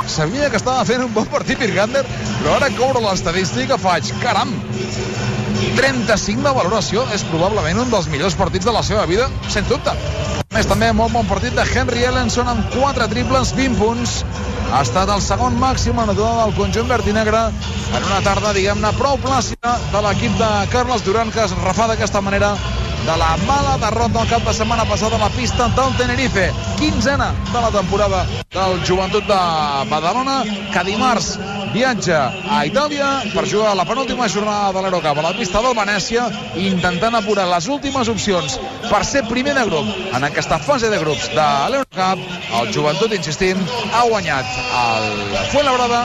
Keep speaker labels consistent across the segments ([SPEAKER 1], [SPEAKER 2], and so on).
[SPEAKER 1] sabia que estava fent un bon partit Virgander, però ara que obro l'estadística faig, caram, 35 de valoració, és probablement un dels millors partits de la seva vida, sens dubte. A més, també molt bon partit de Henry Ellenson amb 4 triples, 20 punts. Ha estat el segon màxim anotador del conjunt verdinegre en una tarda, diguem-ne, prou plàcida de l'equip de Carles Duran, que es refà d'aquesta manera de la mala derrota el cap de setmana passada a la pista del Tenerife. 15a de la temporada del Joventut de Badalona, que dimarts viatja a Itàlia per jugar la penúltima jornada de l'Eurocup a la pista del Venècia, intentant apurar les últimes opcions per ser primer de grup en aquesta fase de grups de l'Eurocup. El Joventut, insistim, ha guanyat el Fuenlabrada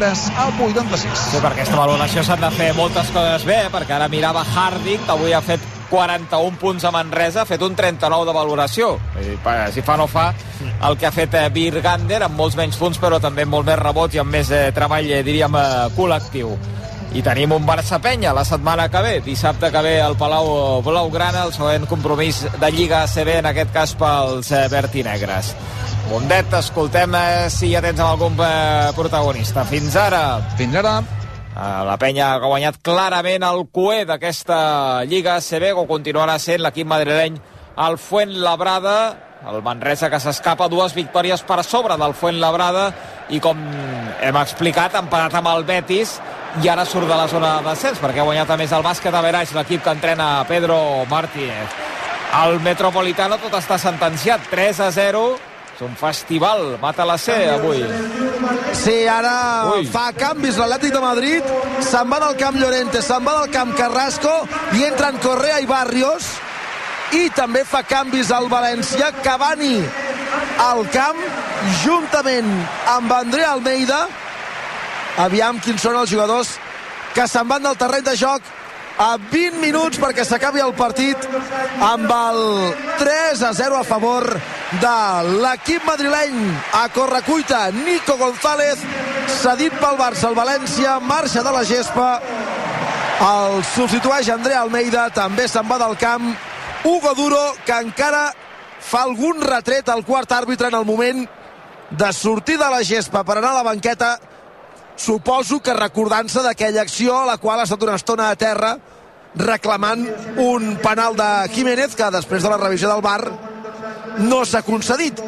[SPEAKER 1] 103-86.
[SPEAKER 2] Sí, per aquesta valoració s'han de fer moltes coses bé, perquè ara mirava Harding, que avui ha fet 41 punts a Manresa, ha fet un 39 de valoració. Si fa no fa el que ha fet Virgander, amb molts menys punts, però també amb molt més rebots i amb més treball, diríem, col·lectiu. I tenim un Barça-Penya la setmana que ve, dissabte que ve al Palau Blaugrana, el següent compromís de Lliga ACB, en aquest cas pels vertinegres. Mundet, escoltem si ja tens algun protagonista. Fins ara.
[SPEAKER 1] Fins ara.
[SPEAKER 2] La Penya ha guanyat clarament el cué d'aquesta Lliga ACB, que continuarà sent l'equip madrileny el Fuenlabrada. El Manresa, que s'escapa 2 victòries per sobre del Fuenlabrada, i com hem explicat, ha empatat amb el Betis i ara surt de la zona de descens, perquè ha guanyat a més el bàsquet a Veraix, l'equip que entrena Pedro Martínez. Al Metropolitano tot està sentenciat, 3-0. És un festival, mata la C avui.
[SPEAKER 3] Sí, ara fa canvis l'Atlètic de Madrid, se'n va del camp Llorente, se'n va del camp Carrasco i entren Correa i Barrios, i també fa canvis al València, Cavani al camp juntament amb André Almeida. Aviam quins són els jugadors que se'n van del terreny de joc a 20 minuts perquè s'acabi el partit, amb el 3-0 a favor de l'equip madrileny. A correcuita, Nico González, cedit pel Barça. El València marxa de la gespa, el substitueix André Almeida, també se'n va del camp Hugo Duro, que encara fa algun retret al quart àrbitre en el moment de sortir de la gespa per anar a la banqueta, suposo que recordant-se d'aquella acció a la qual ha estat una estona a terra reclamant un penal de Jiménez, que després de la revisió del VAR no s'ha concedit.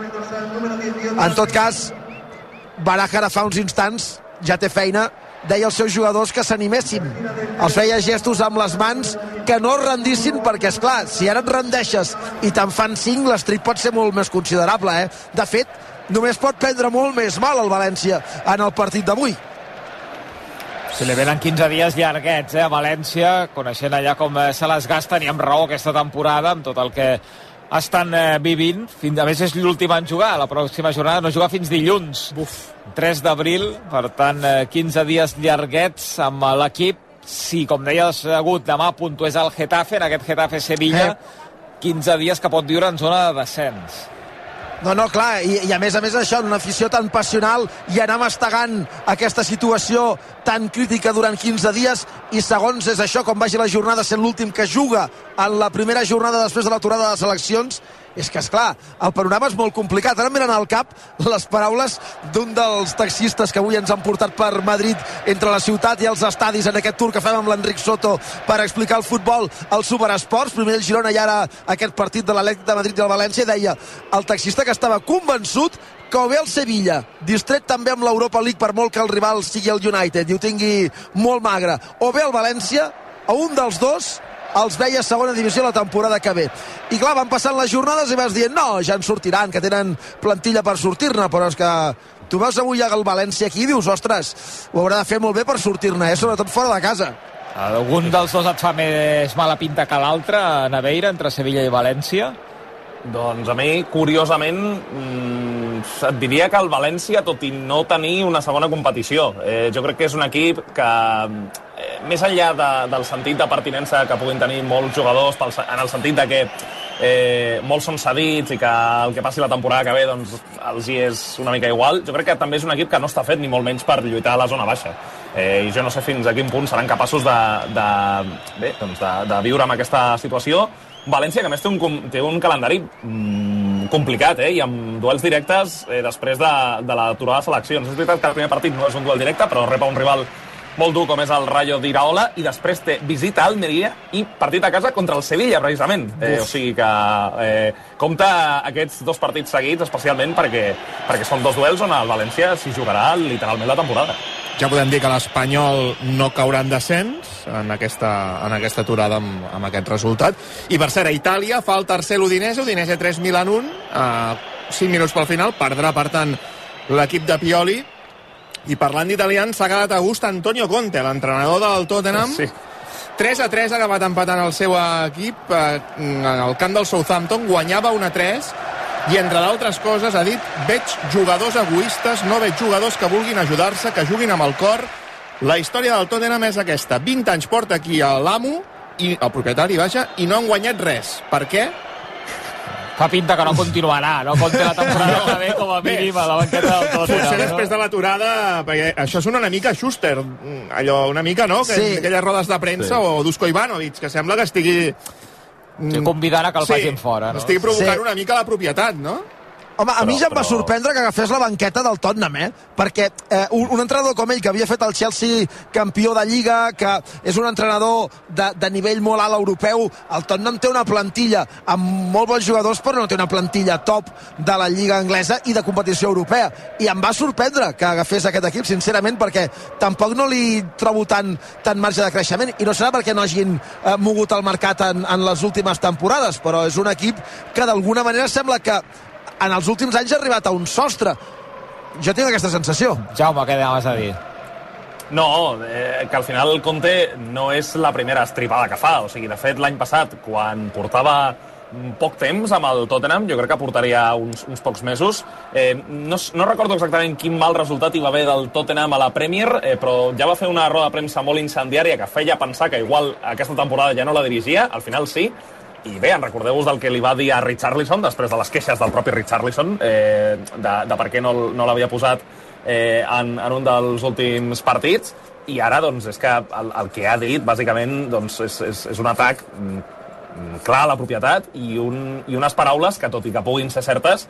[SPEAKER 3] En tot cas, Baraja ara fa uns instants ja té feina, deia als seus jugadors que s'animessin, els feia gestos amb les mans, que no es rendissin, perquè és clar, si ara et rendeixes i te'n fan 5, l'estrip pot ser molt més considerable, De fet, només pot prendre molt més mal el València en el partit d'avui.
[SPEAKER 2] Si li venen 15 dies llarguets a València, coneixent allà com se les gasten, i amb raó aquesta temporada, amb tot el que estan vivint. A més, és l'últim en jugar, la pròxima jornada no jugar fins dilluns, 3 d'abril, per tant 15 dies llarguets amb l'equip. Si, com deies, Agut, demà puntués el Getafe, en aquest Getafe-Sevilla, 15 dies que pot viure en zona de descens.
[SPEAKER 3] No, clar, i a més això, en una afició tan passional, i anar mastegant aquesta situació tan crítica durant 15 dies, i segons és això, com vagi la jornada, sent l'últim que juga en la primera jornada després de l'aturada de les eleccions, és que, esclar, el panorama és molt complicat. Ara em venen al cap les paraules d'un dels taxistes que avui ens han portat per Madrid, entre la ciutat i els estadis, en aquest tour que fem amb l'Enric Soto per explicar el futbol als Superesports, primer el Girona i ara aquest partit de l'Atlètic de Madrid i el València. Deia el taxista que estava convençut que o bé el Sevilla, distret també amb l'Europa League per molt que el rival sigui el United i ho tingui molt magre, o bé el València, a un dels dos els veia a segona divisió la temporada que ve. I clar, van passant les jornades i vas dient, no, ja en sortiran, que tenen plantilla per sortir-ne, però és que tu veus avui el València aquí i dius, ostres, ho haurà de fer molt bé per sortir-ne, sobretot fora de casa.
[SPEAKER 2] Algun dels dos et fa més mala pinta que l'altre, Naveira, entre Sevilla i València?
[SPEAKER 4] Doncs a mi, curiosament, et diria que el València, tot i no tenir una segona competició, jo crec que és un equip que, més enllà del sentit de pertinença que puguin tenir molts jugadors, en el sentit de que molts són cedits i que el que passi la temporada que ve doncs, els hi és una mica igual, jo crec que també és un equip que no està fet ni molt menys per lluitar a la zona baixa. I jo no sé fins a quin punt seran capaços de viure amb aquesta situació. València, que a més té un calendari complicat, i amb duels directes després de l'aturada de seleccions. És veritat que el primer partit no és un duel directe, però rep un rival molt dur com és el Rayo d'Iraola, i després té visita a Almeria i partit a casa contra el Sevilla, precisament. O sigui que compta aquests dos partits seguits, especialment perquè són dos duels on el València s'hi jugarà literalment la temporada.
[SPEAKER 5] Ja podem dir que l'Espanyol no caurà en descens en aquesta aturada amb aquest resultat. I per cert, a Itàlia fa el tercer l'Udinese 3 Milan 1, 5 minuts pel final, perdrà per tant l'equip de Pioli. I parlant d'italians, s'ha quedat a gust Antonio Conte, l'entrenador del Tottenham.
[SPEAKER 4] Sí.
[SPEAKER 5] 3-3 ha acabat empatant el seu equip al camp del Southampton, guanyava 1-3, i entre d'altres coses ha dit: veig jugadors egoistes, no veig jugadors que vulguin ajudar-se, que juguin amb el cor. La història del Tottenham és aquesta: 20 anys porta aquí l'amo, i el propietari, i no han guanyat res. Per què?
[SPEAKER 2] Fa pinta que no continuarà, no compta la temporada que ve com a mínim a la banqueta del Tottenham.
[SPEAKER 5] Potser després de l'aturada, perquè això sona una mica Schuster, allò una mica, no?
[SPEAKER 3] Sí.
[SPEAKER 5] Aquelles rodes de premsa, o Dusko Ivanovic, que sembla que estigui...
[SPEAKER 2] convidant a que el facin fora, no?
[SPEAKER 5] Estigui provocant una mica la propietat, no?
[SPEAKER 3] Home, a mi ja em va sorprendre que agafés la banqueta del Tottenham, perquè un entrenador com ell, que havia fet el Chelsea campió de Lliga, que és un entrenador de nivell molt alt europeu, el Tottenham té una plantilla amb molt bons jugadors, però no té una plantilla top de la Lliga anglesa i de competició europea. I em va sorprendre que agafés aquest equip, sincerament, perquè tampoc no li trobo tant marge de creixement, i no serà perquè no hagin mogut el mercat en les últimes temporades, però és un equip que d'alguna manera sembla que en els últims anys ha arribat a un sostre. Jo tinc aquesta sensació.
[SPEAKER 2] Jaume, què anaves a dir?
[SPEAKER 4] No, que al final el Conte no és la primera estripada que fa. O sigui, de fet, l'any passat, quan portava poc temps amb el Tottenham, jo crec que portaria uns pocs mesos. No recordo exactament quin mal resultat hi va haver del Tottenham a la Premier, però ja va fer una roda de premsa molt incendiària que feia pensar que igual aquesta temporada ja no la dirigia. Al final sí. I bé, recordeu-vos del que li va dir a Richarlison després de les queixes del propi Richarlison de per què no l'havia posat en un dels últims partits, i ara doncs és que el que ha dit bàsicament doncs, és un atac clar a la propietat i unes paraules que, tot i que puguin ser certes,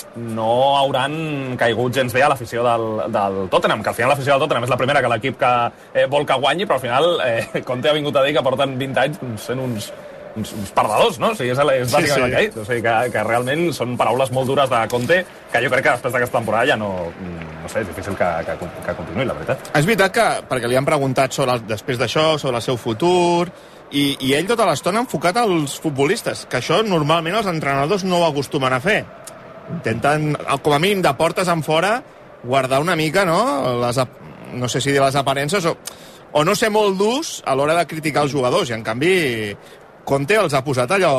[SPEAKER 4] no hauran caigut gens bé a l'afició del Tottenham, que al final l'afició del Tottenham és la primera que l'equip que vol que guanyi, però al final Conte ha vingut a dir que porten 20 anys sent uns perdedors, no? O sigui, és bàsicament el que ha dit. O sigui, que realment són paraules molt dures de Conte, que jo crec que després d'aquesta temporada ja no sé, és difícil que continuï, la veritat.
[SPEAKER 5] És veritat que, perquè li han preguntat després d'això, sobre el seu futur, i ell tota l'estona ha enfocat als futbolistes, que això normalment els entrenadors no ho acostumen a fer. Intenten, com a mínim de portes en fora, guardar una mica, no? No sé si dir les aparences, o no ser molt durs a l'hora de criticar els jugadors, i en canvi Conte els ha posat allò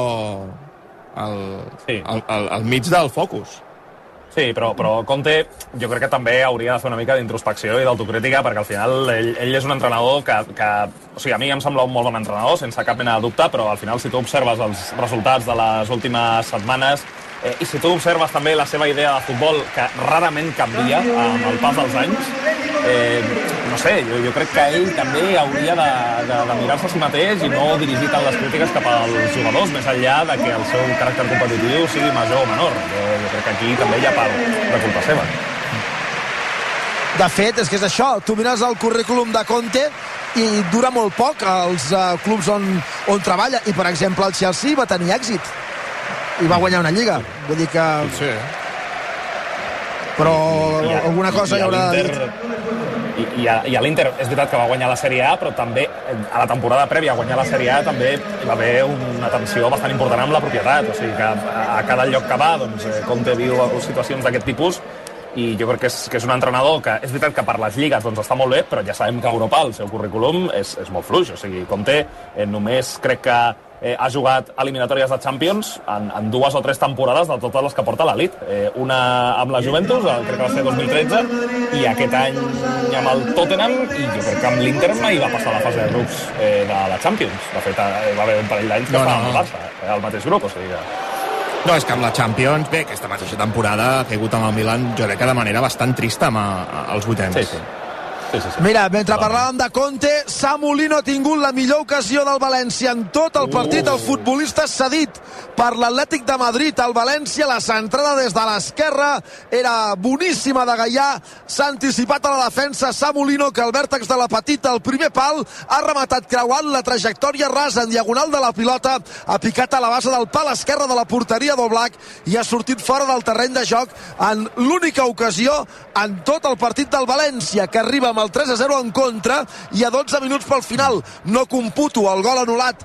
[SPEAKER 5] al mig del focus.
[SPEAKER 4] Sí, però Conte jo crec que també hauria de fer una mica d'introspecció i d'autocrítica, perquè al final ell és un entrenador que o sigui, a mi em sembla un molt bon entrenador, sense cap mena de dubte, però al final si tu observes els resultats de les últimes setmanes i si tu observes també la seva idea de futbol, que rarament canvia amb el pas dels anys, no sé, jo crec que ell també hauria de mirar-se a si mateix i no dirigir tant les crítiques cap als jugadors, més enllà de que el seu caràcter competitiu sigui major o menor. Jo crec que aquí també hi ha part de culpa seva.
[SPEAKER 3] De fet, és que és això, tu mires el currículum de Conte i dura molt poc als clubs on treballa, i per exemple el Chelsea va tenir èxit i va guanyar una lliga, vull dir que...
[SPEAKER 5] Sí.
[SPEAKER 3] Però alguna cosa hi haurà de dir.
[SPEAKER 4] I a l'Inter és veritat que va guanyar la Sèrie A, però també a la temporada prèvia a guanyar la Sèrie A també hi va haver una tensió bastant important amb la propietat, o sigui que a cada lloc que va doncs, Conte viu situacions d'aquest tipus, i jo crec que és un entrenador que és veritat que per les lligues doncs, està molt bé, però ja sabem que a Europa el seu currículum és molt fluix, o sigui, Conte només crec que ha jugat eliminatòries de Champions en 2 o 3 temporades de totes les que porta l'elit. Una amb la Juventus, crec que va ser 2013, i aquest any amb el Tottenham, i jo crec que amb l'Inter mai va passar la fase de grups de la Champions. De fet, va haver un parell d'anys que estava amb el Barça, al mateix grup, o sigui que...
[SPEAKER 5] No, és que amb la Champions, bé, aquesta mateixa temporada ha caigut amb el Milan, jo crec que de manera bastant trista amb els vuitens.
[SPEAKER 4] Sí.
[SPEAKER 3] Mira, mentre parlàvem de Conte, Samu Lino ha tingut la millor ocasió del València en tot el partit. El futbolista cedit per l'Atlètic de Madrid al València, la centrada des de l'esquerra era boníssima de Gaià, s'ha anticipat a la defensa Samu Lino, que al vèrtex de la petita, el primer pal, ha rematat creuant la trajectòria rasa en diagonal de la pilota, ha picat a la base del pal esquerre de la porteria d'Oblak i ha sortit fora del terreny de joc en l'única ocasió en tot el partit del València, que arriba amb el 3-0 en contra i a 12 minuts pel final. No computo el gol anul·lat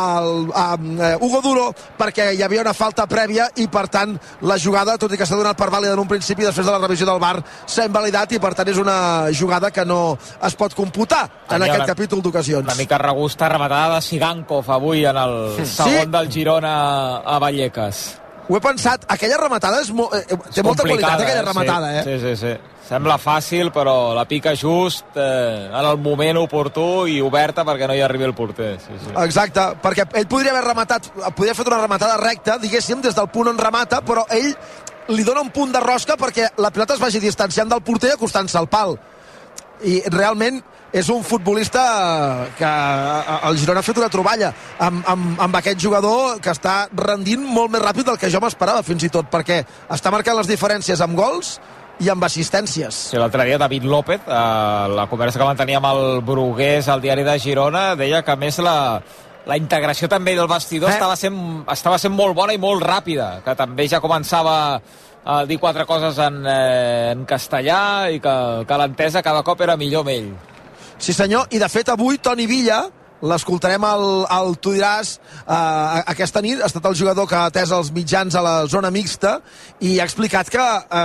[SPEAKER 3] a Hugo Duro perquè hi havia una falta prèvia i per tant la jugada, tot i que s'ha donat per vàlida en un principi, després de la revisió del VAR s'ha invalidat i per tant és una jugada que no es pot computar en aquest capítol d'ocasions.
[SPEAKER 2] Una mica regusta rematada de Sigankov avui en el segon del Girona a Vallecas.
[SPEAKER 3] Ho he pensat, aquella rematada té molta qualitat, aquella rematada,
[SPEAKER 2] Sí. Sembla fàcil, però la pica just en el moment oportú i oberta perquè no hi arribi el porter. Sí.
[SPEAKER 3] Exacte, perquè ell podria haver rematat, podria haver fet una rematada recta, diguéssim, des del punt on remata, però ell li dona un punt de rosca perquè la pilota es vagi distanciant del porter i acostant-se al pal. I realment és un futbolista que el Girona ha fet una troballa amb aquest jugador que està rendint molt més ràpid del que jo m'esperava fins i tot, perquè està marcant les diferències amb gols i amb assistències.
[SPEAKER 2] Sí, l'altre dia David López, la conversa que mantenia amb el Brugués al diari de Girona, deia que a més la integració també del vestidor estava sent molt bona i molt ràpida, que també ja començava a dir quatre coses en castellà i que l'entesa cada cop era millor amb ell.
[SPEAKER 3] Sí senyor, i de fet avui Toni Villa, l'escoltarem al Tu diràs aquesta nit, ha estat el jugador que ha atès els mitjans a la zona mixta i ha explicat que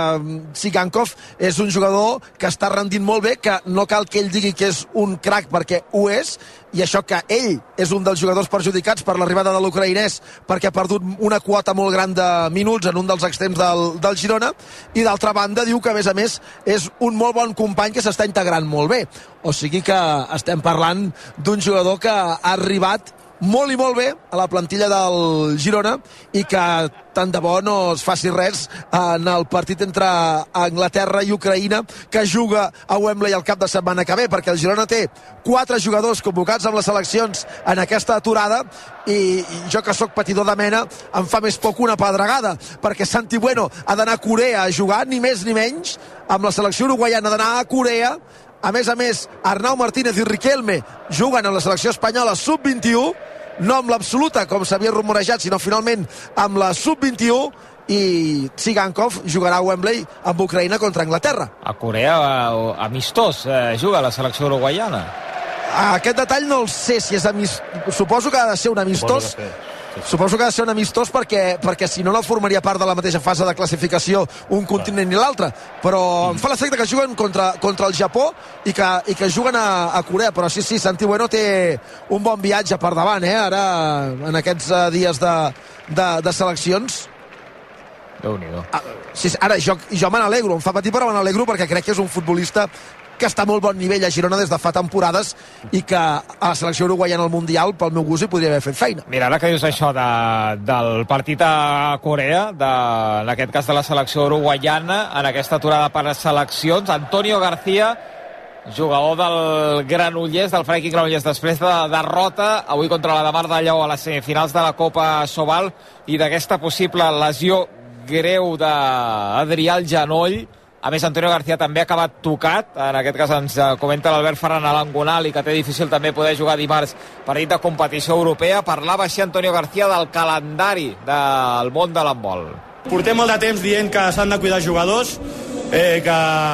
[SPEAKER 3] Sigankov és un jugador que està rendint molt bé, que no cal que ell digui que és un crac perquè ho és, i això que ell és un dels jugadors perjudicats per l'arribada de l'ucraïnès perquè ha perdut una quota molt gran de minuts en un dels extrems del Girona, i d'altra banda diu que a més és un molt bon company que s'està integrant molt bé, o sigui que estem parlant d'un jugador que ha arribat molt i molt bé a la plantilla del Girona i que tant de bo no es faci res en el partit entre Anglaterra i Ucraïna, que juga a Wembley el cap de setmana que ve, perquè el Girona té 4 jugadors convocats amb les seleccions en aquesta aturada i jo, que sóc patidor de mena, em fa més poc una pedregada, perquè Santi Bueno ha d'anar a Corea a jugar, ni més ni menys, amb la selecció uruguaiana d'anar a Corea. A més, Arnau Martínez i Riquelme juguen amb la selecció espanyola sub-21, no amb l'absoluta, com s'havia rumorejat, sinó finalment amb la sub-21, i Sigankov jugarà a Wembley amb Ucraïna contra Anglaterra.
[SPEAKER 2] A Corea, amistós, juga la selecció uruguaiana.
[SPEAKER 3] Aquest detall no el sé si és amistós. Suposo que ha de ser un amistós. Suposo que ha de ser un amistós perquè si no formaria part de la mateixa fase de classificació un continent i l'altre, però em fa l'efecte que juguen contra el Japó i que juguen a Corea, però sí, Santi Bueno té un bon viatge per davant, ara en aquests dies de seleccions.
[SPEAKER 2] Déu-n'hi-do.
[SPEAKER 3] Sí, ara jo me n'alegro, em fa patir però me n'alegro perquè crec que és un futbolista que està a molt bon nivell a Girona des de fa temporades i que a la selecció uruguaiana al Mundial, pel meu gust, hi podria haver fet feina.
[SPEAKER 2] Mira, ara que dius això del partit a Corea, en aquest cas de la selecció uruguaiana, en aquesta aturada per seleccions, Antonio García, jugador del Granollers, del Franklin Granollers, després de la derrota avui contra la Damar de Lleó a les semifinals de la Copa Sobal i d'aquesta possible lesió greu d'Adrià al genoll. A més, Antonio García també ha acabat tocat. En aquest cas ens comenta l'Albert Ferran a l'Angonal i que té difícil també poder jugar dimarts partit de competició europea. Parlava així Antonio García del calendari del món de l'handbol.
[SPEAKER 6] Portem molt de temps dient que s'han de cuidar els jugadors, que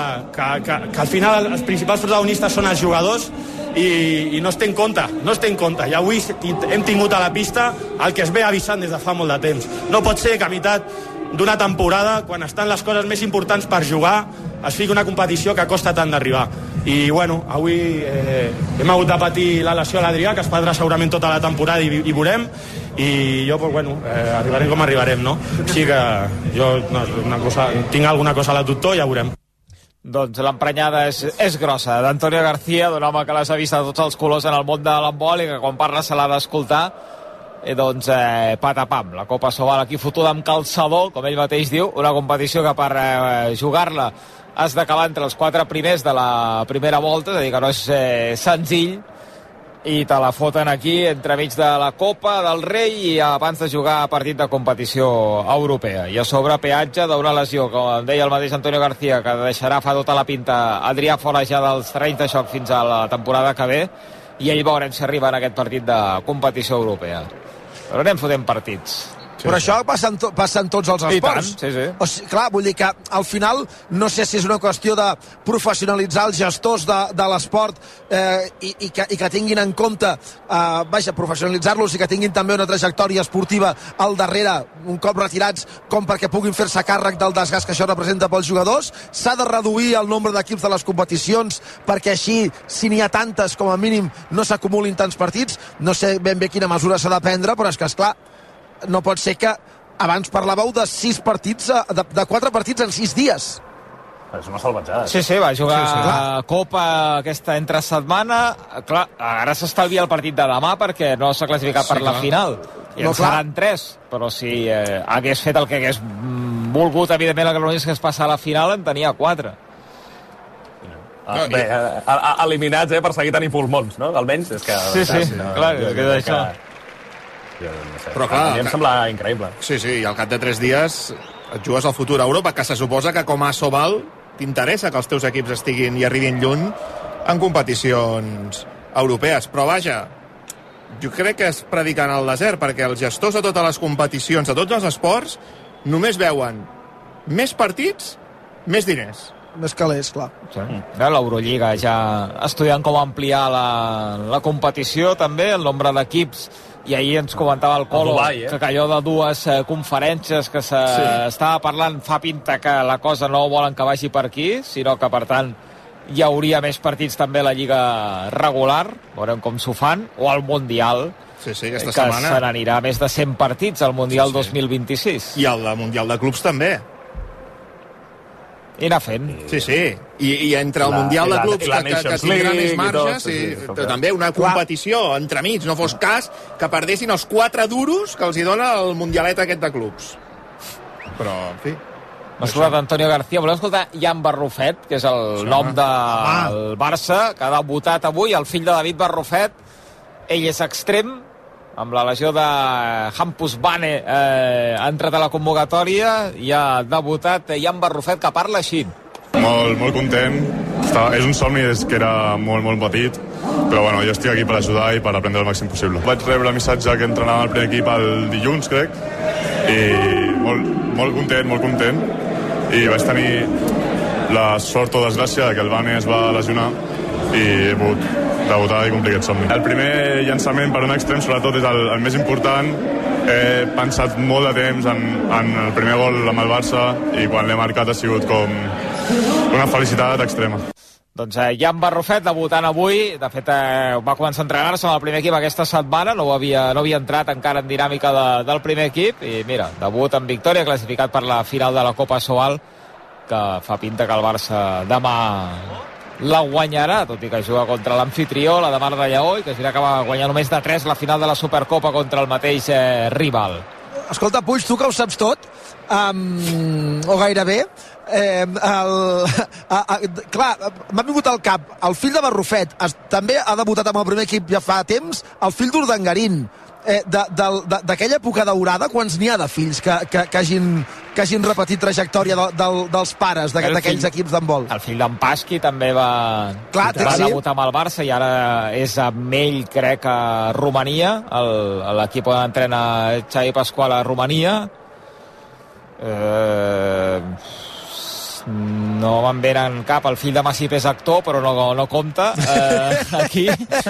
[SPEAKER 6] al final els principals protagonistes són els jugadors i no es té en compte. I avui hem tingut a la pista el que es ve avisant des de fa molt de temps. No pot ser que a meitat d'una temporada, quan estan les coses més importants per jugar, es fiqui una competició que costa tant d'arribar. I bueno, avui hem hagut de patir la lesió a l'Adrià, que es perdrà segurament tota la temporada i veurem, i jo, pues, bueno, arribarem com arribarem, no? Així que jo tinc alguna cosa a la doctor i ja veurem.
[SPEAKER 2] Doncs l'emprenyada és grossa d'Antonio García, d'un home que les ha vist a tots els colors en el món de l'handbol i que quan parla se l'ha d'escoltar. Doncs patapam, la Copa Sobal aquí fotuda amb calçador, com ell mateix diu, una competició que per jugar-la has d'acabar entre els 4 primers de la primera volta, és a dir, que no és senzill, i te la foten aquí entremig de la Copa del Rei i abans de jugar partit de competició europea. I a sobre peatge d'una lesió, com deia el mateix Antonio García, que deixarà fa tota la pinta Adrià fora ja dels terrenys de joc fins a la temporada que ve, i ell veurem si arriba en aquest partit de competició europea. Però anem fotent partits.
[SPEAKER 3] Però això passa en tots els esports.
[SPEAKER 2] I tant, sí.
[SPEAKER 3] O sigui, clar, vull dir que al final no sé si és una qüestió de professionalitzar els gestors de l'esport i que tinguin en compte, professionalitzar-los i que tinguin també una trajectòria esportiva al darrere, un cop retirats, com perquè puguin fer-se càrrec del desgast que això representa pels jugadors. S'ha de reduir el nombre d'equips de les competicions perquè així, si n'hi ha tantes, com a mínim, no s'acumulin tants partits. No sé ben bé quina mesura s'ha de prendre, però és que, esclar, no pot ser que abans parlàveu de 6 partits, de 4 partits en 6 dies.
[SPEAKER 4] És una salvatjada.
[SPEAKER 2] Sí, va jugar a Copa aquesta entre setmana. Clar, ara s'estalvia el partit de demà perquè no s'ha classificat per la final. I en seran 3, però si hagués fet el que hagués volgut, evidentment, el Granollers que es passa a la final, en tenia 4.
[SPEAKER 4] Bé, eliminats per seguir tenint pulmons, no? Almenys és que...
[SPEAKER 2] Sí, clar, és que és això.
[SPEAKER 5] Però clar,
[SPEAKER 4] a mi em sembla increïble.
[SPEAKER 5] Sí, i al cap de 3 dies et jugues al futur a Europa, que se suposa que com a Sobal t'interessa que els teus equips estiguin i arribin lluny en competicions europees. Però vaja, jo crec que es predica en el desert, perquè els gestors de totes les competicions, de tots els esports, només veuen més partits, més diners.
[SPEAKER 3] Més calés, clar.
[SPEAKER 2] Sí. L'Eurolliga ja estudiant com ampliar la competició també, el nombre d'equips, i ahir ens comentava el Colo que allò de 2 conferències que s'estava parlant fa pinta que la cosa no volen que vagi per aquí, sinó que per tant hi hauria més partits també a la Lliga regular, veurem com s'ho fan, o al Mundial,
[SPEAKER 5] aquesta
[SPEAKER 2] que
[SPEAKER 5] setmana
[SPEAKER 2] se n'anirà més de 100 partits al Mundial 2026.
[SPEAKER 5] I el Mundial de Clubs també.
[SPEAKER 2] I anar fent.
[SPEAKER 5] Sí. I entre el Mundial de Clubs que tindrà més marges, però també una competició entremig, no fos cas que perdessin els 4 duros que els hi dona el Mundialet aquest de clubs. Però, en fi...
[SPEAKER 2] M'ha escoltat Antonio García. Volem escoltar Jan Barrufet, que és el nom del Barça, que ha debutat avui, el fill de David Barrufet. Ell és extrem, amb la lesió de Hampus Bane ha entrat a la convocatòria i ha debutat Jan Barrufet, que parla així.
[SPEAKER 7] Molt content. És un somni des que era molt petit, però bueno, jo estic aquí per ajudar i per aprendre el màxim possible. Vaig rebre el missatge que entrenava el primer equip el dilluns, crec, i molt content. I vaig tenir la sort o desgràcia que el Bane es va lesionar i he pogut debutar i complir aquest somni. El primer llançament per un extrem, sobretot, és el més important. He pensat molt de temps en el primer gol amb el Barça i quan l'he marcat ha sigut com una felicitat extrema.
[SPEAKER 2] Doncs Jan Barrufet debutant avui, de fet va començar a entrenar-se amb el primer equip aquesta setmana, no havia entrat encara en dinàmica del primer equip i mira, debut en victòria, classificat per la final de la Copa Sobal, que fa pinta que el Barça demà la guanyarà, tot i que juga contra l'amfitrió, la de Mar de Lleó, i que es dirà que va guanyar només de 3 la final de la Supercopa contra el mateix rival.
[SPEAKER 3] Escolta, Puig, tu que ho saps tot, o gairebé, clar, m'ha vingut al cap el fill de Barrufet, també ha debutat amb el primer equip ja fa temps, el fill d'Urdangarín, d'aquella època daurada, quants n'hi ha de fills que hagin repetit trajectòria dels pares d'aquells equips d'handbol?
[SPEAKER 2] El fill d'en Pasqui també va debutar amb el Barça i ara és amb ell, crec, a Romania, l'equip on entrena Xavi Pasqual a Romania. No me'n venen cap. El fill de Massip és actor, però no compta aquí.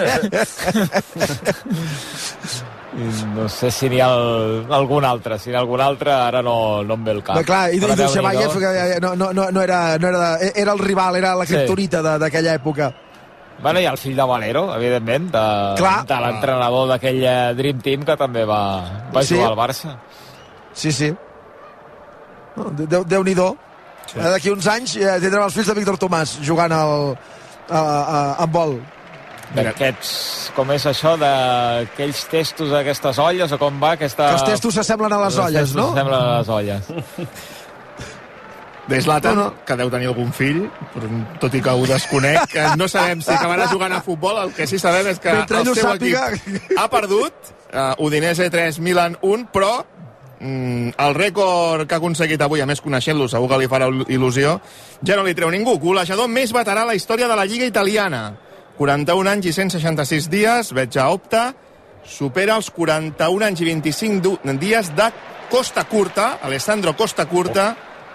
[SPEAKER 2] No sé si n'hi ha algun altre. Si n'hi ha algun altre, ara no em ve el cap.
[SPEAKER 3] Però clar, i Dusebayev no era el rival, era la kriptonita d'aquella època.
[SPEAKER 2] Bueno, i el fill de Valero, evidentment, de l'entrenador d'aquell Dream Team que també va jugar al Barça.
[SPEAKER 3] Sí. Déu-n'hi-do. D'aquí uns anys tindrem els fills de Víctor Tomàs jugant al handbol.
[SPEAKER 2] D'aquests, com és això, d'aquells testos, aquestes olles, o com va aquesta...
[SPEAKER 3] Que els testos s'assemblen a les olles, no?
[SPEAKER 2] S'assemblen a les olles.
[SPEAKER 5] de Zlatan, que deu tenir algun fill, tot i que ho desconec, que no sabem si acabarà jugant a futbol, el que sí sabem és que el seu equip ha perdut, Udinese 3, Milan 1, però el rècord que ha aconseguit avui, a més coneixent-lo, segur que li farà il·lusió, ja no li treu ningú. Golejador més veterà a la història de la Lliga italiana. 41 anys i 166 dies, veig a Opta, supera els 41 anys i 25 dies de Costa Curta, Alessandro Costa Curta,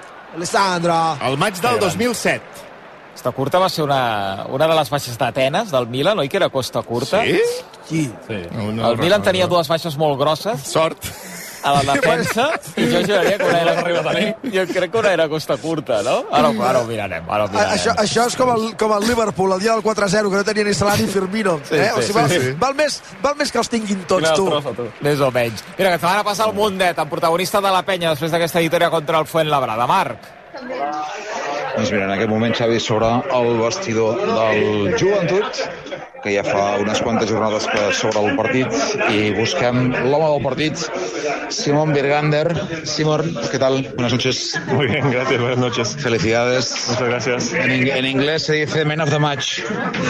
[SPEAKER 5] el maig del 2007.
[SPEAKER 2] Costa Curta va ser una de les baixes d'Atenes, del Milan, oi que era Costa Curta?
[SPEAKER 5] Sí?
[SPEAKER 2] Sí. El Milan tenia dues baixes molt grosses.
[SPEAKER 5] Sort.
[SPEAKER 2] A la defensa, i jo juraria que una era... Jo crec que una era Costa Curta, no? Ara ho mirarem.
[SPEAKER 3] Això és com el Liverpool, el dia del 4-0, que no tenia ni Salah ni Firmino. Val més que els tinguin tots, tu.
[SPEAKER 2] Més o menys. Mira, que setmana passa el Mundet, el protagonista de la penya, després d'aquesta victòria contra el Fuenlabrada. Marc.
[SPEAKER 8] Doncs mira, en aquest moment s'ha vist sobre el vestidor del Joventut, que ja fa unes quantes jornades que sobre el partit, i busquem l'home del partit, Simón Birgander. Simón, ¿qué tal? Buenas noches.
[SPEAKER 9] Muy bien, gracias, buenas noches.
[SPEAKER 8] Felicidades.
[SPEAKER 9] Muchas gracias.
[SPEAKER 8] En inglés se dice man of the match.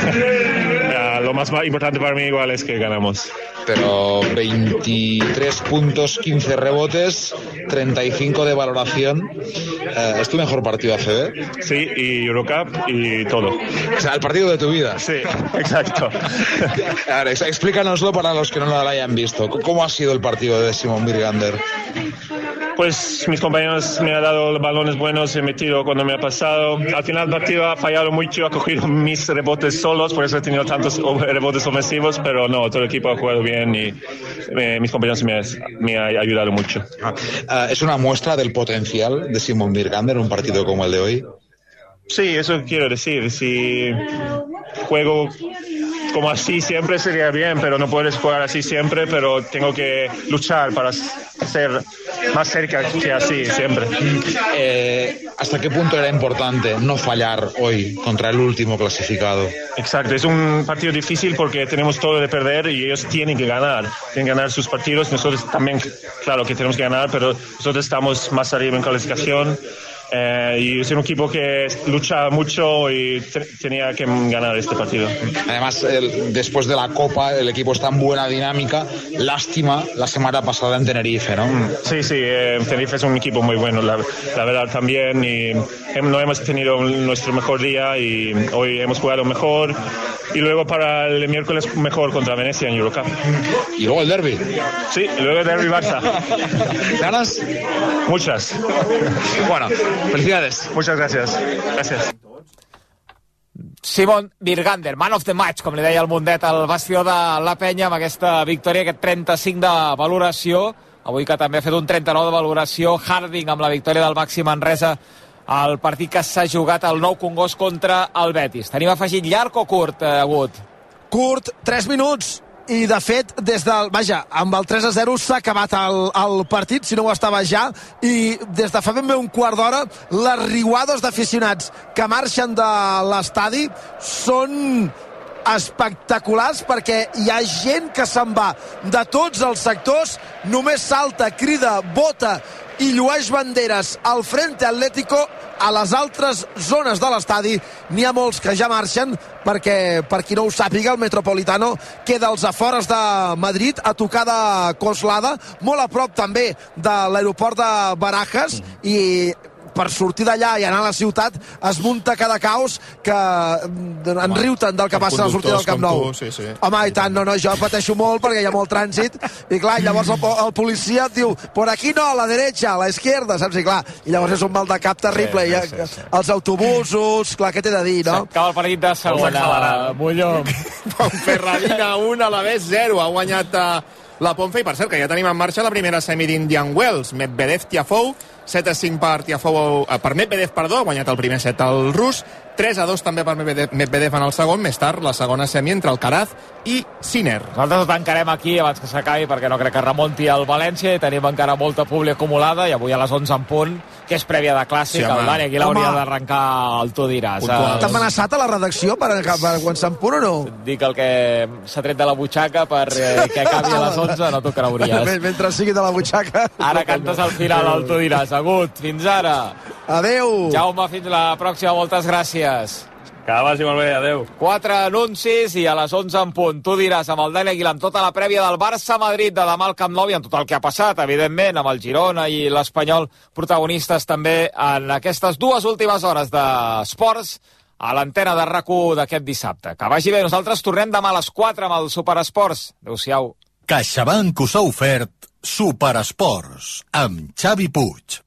[SPEAKER 9] Lo más importante para mí igual es que ganamos.
[SPEAKER 8] Pero 23 puntos, 15 rebotes, 35 de valoración. ¿Es tu mejor partido ACB?
[SPEAKER 9] Sí, y Eurocup y todo.
[SPEAKER 8] O sea, el partido de tu vida.
[SPEAKER 9] Sí, exacto.
[SPEAKER 8] A ver, explícanoslo para los que no lo hayan visto. ¿Cómo ha sido el partido de Simón Birgander?
[SPEAKER 9] Pues mis compañeros me han dado balones buenos, he metido cuando me ha pasado. Al final del partido ha fallado mucho, ha cogido mis rebotes solos, por eso he tenido tantos rebotes ofensivos, pero no, todo el equipo ha jugado bien y mis compañeros me han ayudado mucho.
[SPEAKER 8] ¿Es una muestra del potencial de Simón Birgander en un partido como el de hoy?
[SPEAKER 9] Sí, eso quiero decir. Si juego como así siempre sería bien, pero no puedes jugar así siempre, pero tengo que luchar para ser más cerca que así siempre.
[SPEAKER 8] ¿Hasta qué punto era importante no fallar hoy contra el último clasificado?
[SPEAKER 9] Exacto, es un partido difícil porque tenemos todo de perder y ellos tienen que ganar sus partidos. Nosotros también, claro que tenemos que ganar, pero nosotros estamos más arriba en clasificación. Y es un equipo que lucha mucho y tenía que ganar este partido.
[SPEAKER 8] Además, después de la Copa, el equipo está en buena dinámica. Lástima la semana pasada en Tenerife, ¿no?
[SPEAKER 9] Sí, Tenerife es un equipo muy bueno, la verdad también. Y no hemos tenido nuestro mejor día y hoy hemos jugado mejor. Y luego para el miércoles mejor contra Venecia en Eurocup.
[SPEAKER 8] Y luego el derbi.
[SPEAKER 9] Sí, y luego el derbi Barça.
[SPEAKER 8] ¿Ganas?
[SPEAKER 9] Muchas.
[SPEAKER 8] Bueno, felicidades.
[SPEAKER 9] Muchas gracias. Gracias.
[SPEAKER 2] Simón Birgander, man of the match, com li deia el Mundet al bastió de la penya, amb aquesta victòria, aquest 35 de valoració. Avui que també ha fet un 39 de valoració. Harding amb la victòria del Màxim Manresa al partit que s'ha jugat al Nou Congost contra el Betis. Tenim afegit llarg o curt, Agut?
[SPEAKER 3] Curt, 3 minuts. I, de fet, amb el 3-0 s'ha acabat el partit, si no ho estava ja, i des de fa ben bé un quart d'hora, les riuades d'aficionats que marxen de l'estadi són espectaculars, perquè hi ha gent que se'n va de tots els sectors, només salta, crida, vota i llueix banderes al Frente Atlético. A les altres zones de l'estadi n'hi ha molts que ja marxen, perquè, per qui no ho sàpiga, el Metropolitano queda als afores de Madrid, a tocar de Coslada, molt a prop també de l'aeroport de Barajas, i per sortir d'allà i anar a la ciutat es munta cada caos que en riu tant del que passa a la sortida del Camp Nou.
[SPEAKER 5] Sí.
[SPEAKER 3] Home, i tant, no, jo pateixo molt perquè hi ha molt trànsit, i clar, llavors el policia et diu, por aquí no, a la derecha, a la izquierda, saps? I clar, i llavors és un mal de cap terrible, sí. Els autobusos, clar, què t'he de dir, no?
[SPEAKER 2] S'acaba el partit de segona, Molló.
[SPEAKER 5] Ferradina 1, a la vez 0, ha guanyat la Ponfe, i per cert, que ja tenim en marxa la primera semi d'Indian Wells, Medvedev-Tiafoe, 7-5 per Medvedev, ha guanyat el primer set al rus, 3-2 també per Medvedev en el segon, més tard la segona semi entre Alcaraz i Sinner.
[SPEAKER 2] Nosaltres ho tancarem aquí abans que s'acabi, perquè no crec que remunti al València, i tenim encara molta publi acumulada, i avui a les 11 en punt, que és prèvia de Clàssic, sí, el Dani aquí l'hauria d'arrencar el Tu diràs.
[SPEAKER 3] T'ha amenaçat a la redacció per quan se'n punt o no?
[SPEAKER 2] Dic el que s'ha tret de la butxaca per que acabi a les 11, no t'ho creuries.
[SPEAKER 3] Mentre sigui de la butxaca.
[SPEAKER 2] Ara cantes al final el Tu diràs. Agut, fins ara.
[SPEAKER 3] Adeu.
[SPEAKER 2] Jaume, fins la pròxima. Moltes gràcies.
[SPEAKER 4] Que vagi molt bé, adeu.
[SPEAKER 2] 4 anuncis i a les 11 en punt. Tu diràs amb el Dani Aguilar, amb tota la prèvia del Barça-Madrid de demà al Camp Nou i amb tot el que ha passat, evidentment, amb el Girona i l'Espanyol, protagonistes també en aquestes 2 últimes hores d'esports a l'antena de RAC1 d'aquest dissabte. Que vagi bé, nosaltres tornem demà a les 4 amb el Superesports. Adéu-siau.
[SPEAKER 10] CaixaBank us ha ofert Superesports amb Xavi Puig.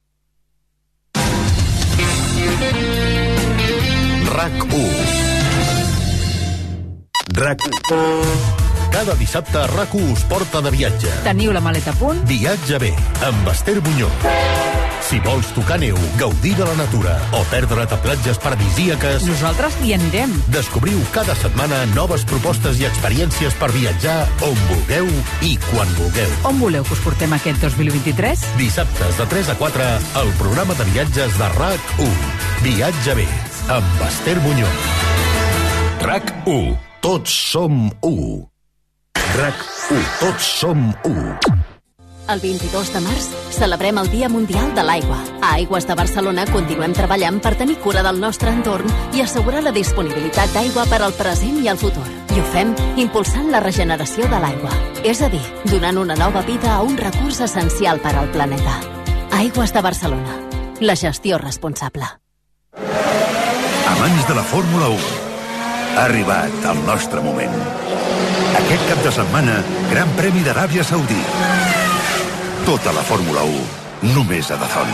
[SPEAKER 10] RAC1. Cada dissabte RAC1 us porta de viatge.
[SPEAKER 11] Teniu la maleta a punt?
[SPEAKER 10] Viatge bé, amb Esther Bunyol. Si vols tocar neu, gaudir de la natura o perdre't a platges paradisíaques,
[SPEAKER 11] nosaltres hi anirem.
[SPEAKER 10] Descobriu cada setmana noves propostes i experiències per viatjar on vulgueu i quan vulgueu.
[SPEAKER 11] On voleu que us portem aquest 2023?
[SPEAKER 10] Dissabtes de 3 a 4, el programa de viatges de RAC1. Viatge bé, amb Esther Bunyol. RAC1. Tots som 1. RAC1. Tots som 1.
[SPEAKER 12] El 22 de març celebrem el Dia Mundial de l'Aigua. A Aigües de Barcelona continuem treballant per tenir cura del nostre entorn i assegurar la disponibilitat d'aigua per al present i el futur. I ho fem impulsant la regeneració de l'aigua. És a dir, donant una nova vida a un recurs essencial per al planeta. Aigües de Barcelona. La gestió responsable.
[SPEAKER 13] Amants de la Fórmula 1, ha arribat el nostre moment. Aquest cap de setmana, Gran Premi d'Aràbia Saudí. Tota la Fórmula 1, només a DAZN.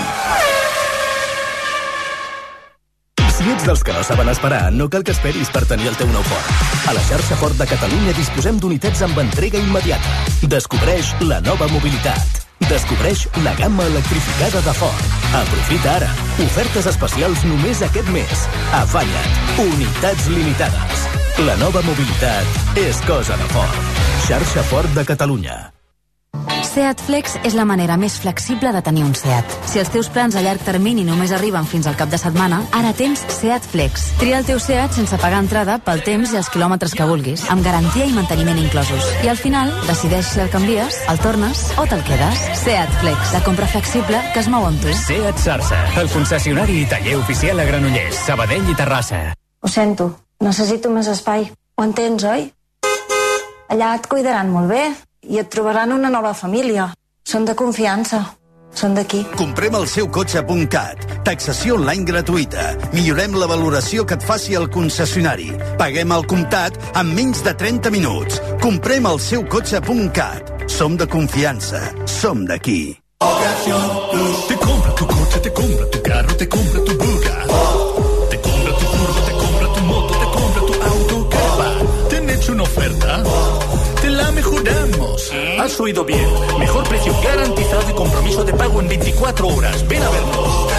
[SPEAKER 14] Si ets dels que no saben esperar, no cal que esperis per tenir el teu nou Ford. A la xarxa Ford de Catalunya disposem d'unitats amb entrega immediata. Descobreix la nova mobilitat. Descobreix la gamma electrificada de Ford. Aprofita ara. Ofertes especials només aquest mes. Afanya't. Unitats limitades. La nova mobilitat és cosa de Ford. Xarxa Ford de Catalunya.
[SPEAKER 15] Seat Flex és la manera més flexible de tenir un Seat. Si els teus plans a llarg termini només arriben fins al cap de setmana, ara tens Seat Flex. Tria el teu Seat sense pagar entrada pel temps i els quilòmetres que vulguis, amb garantia i manteniment inclosos. I al final, decideix si el canvies, el tornes o te'l quedes. Seat Flex, la compra flexible que es mou amb tu.
[SPEAKER 16] Seat Sarsa, el concessionari i taller oficial a Granollers, Sabadell i Terrassa.
[SPEAKER 17] Ho sento, necessito més espai. Ho entens, oi? Allà et cuidaran molt bé i et trobaran una nova família. Són de confiança. Són d'aquí.
[SPEAKER 13] Comprem el seu cotxe.cat. Taxació online gratuïta. Millorem la valoració que et faci el concessionari. Paguem al comptat en menys de 30 minuts. Comprem el seu cotxe.cat. Som de confiança. Som d'aquí.
[SPEAKER 10] Te compra tu coche, te compra tu carro, te compra tu buga. Te compra tu furgo, te compra tu moto, te compra tu auto. ¿Qué va? ¿Te han hecho una oferta? Te la mejoramos. Has oído bien. Mejor precio garantizado y compromiso de pago en 24 horas. Ven a vernos.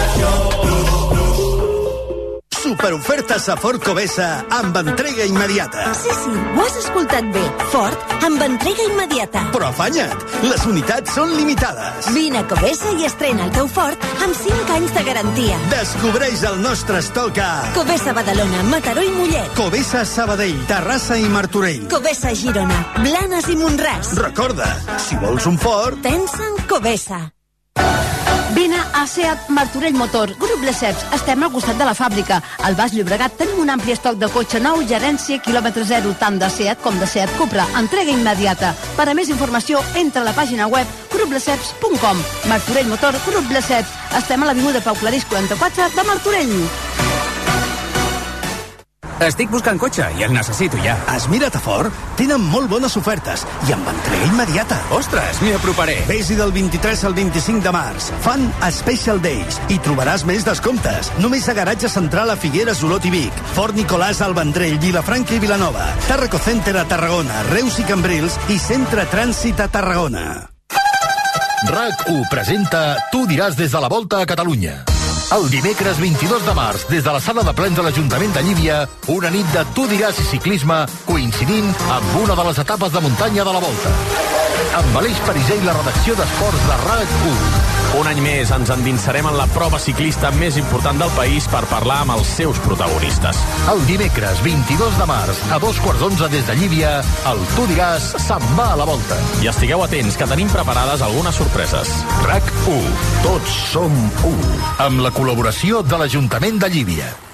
[SPEAKER 13] Superofertes a Ford Covesa amb entrega immediata.
[SPEAKER 18] Sí, ho has escoltat bé. Ford amb entrega immediata.
[SPEAKER 13] Però afanya't, les unitats són limitades.
[SPEAKER 18] Vine a Covesa i estrena el teu Ford amb 5 anys de garantia.
[SPEAKER 13] Descobreix el nostre estoc a
[SPEAKER 18] Covesa Badalona, Mataró i Mollet.
[SPEAKER 13] Covesa Sabadell, Terrassa i Martorell.
[SPEAKER 18] Covesa Girona, Blanes i Montràs.
[SPEAKER 13] Recorda, si vols un Ford,
[SPEAKER 18] pensa en Covesa.
[SPEAKER 19] Vine a Seat Martorell Motor, Grup Lesseps. Estem al costat de la fàbrica. Al Baix Llobregat tenim un ampli estoc de cotxe nou, gerència, quilòmetre zero, tant de Seat com de Seat Cupra. Entrega immediata. Per a més informació, entra a la pàgina web gruplesseps.com. Martorell Motor, Grup Lesseps. Estem a l'avinguda Pau Clarís 44 de Martorell.
[SPEAKER 16] Estic buscant cotxe i el necessito ja.
[SPEAKER 13] Has mirat a Ford? Tenen molt bones ofertes i amb entrega immediata.
[SPEAKER 16] Ostres, m'hi aproparé.
[SPEAKER 13] Vés-hi del 23 al 25 de març. Fan Special Days i trobaràs més descomptes. Només a Garatge Central a Figueres, Olot i Vic. Ford Nicolàs al Vendrell, Vilafranca i Vilanova. Tarraco Center a Tarragona, Reus i Cambrils i Centre Trànsit a Tarragona.
[SPEAKER 10] RAC1 presenta Tu diràs des de la Volta a Catalunya. El dimecres 22 de març, des de la sala de plens de l'Ajuntament de Llívia, una nit de Tu diràs i ciclisme, coincidint amb una de les etapes de muntanya de la Volta.
[SPEAKER 20] amb Aleix Pariser i la redacció d'Esports de RAC1.
[SPEAKER 21] Un any més ens endinsarem en la prova ciclista més important del país per parlar amb els seus protagonistes.
[SPEAKER 20] El dimecres 22 de març, a 11:15 des de Llívia, el Tu diràs se'n va a la volta.
[SPEAKER 21] I estigueu atents, que tenim preparades algunes sorpreses.
[SPEAKER 20] RAC1. Tots som u. Amb la col·laboració de l'Ajuntament de Llívia.